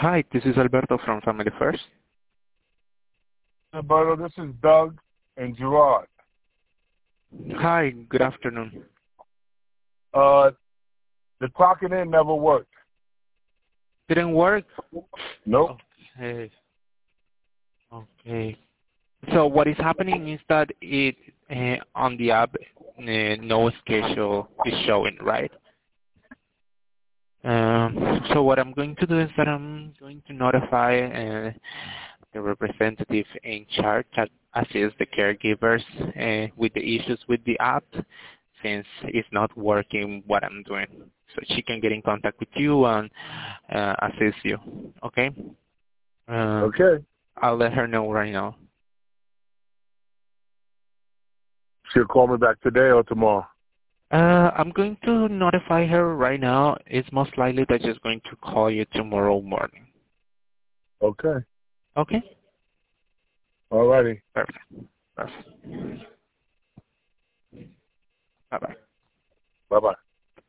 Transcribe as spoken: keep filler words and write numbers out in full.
Hi, this is Alberto from Family First. Alberto, this is Doug and Gerard. Hi, good afternoon. Uh, the clocking in never worked. Didn't work? Nope. Okay. Okay. So what is happening is that it uh, on the app, uh, no schedule is showing, right? Um, so what I'm going to do is that I'm going to notify uh, the representative in charge that assists the caregivers uh, with the issues with the app, since it's not working what I'm doing. So she can get in contact with you and uh, assist you. Okay? Uh, Okay. I'll let her know right now. She'll call me back today or tomorrow. Uh, I'm going to notify her right now. It's most likely that she's going to call you tomorrow morning. Okay. Okay? All righty. Perfect. Perfect. Bye-bye. Bye-bye.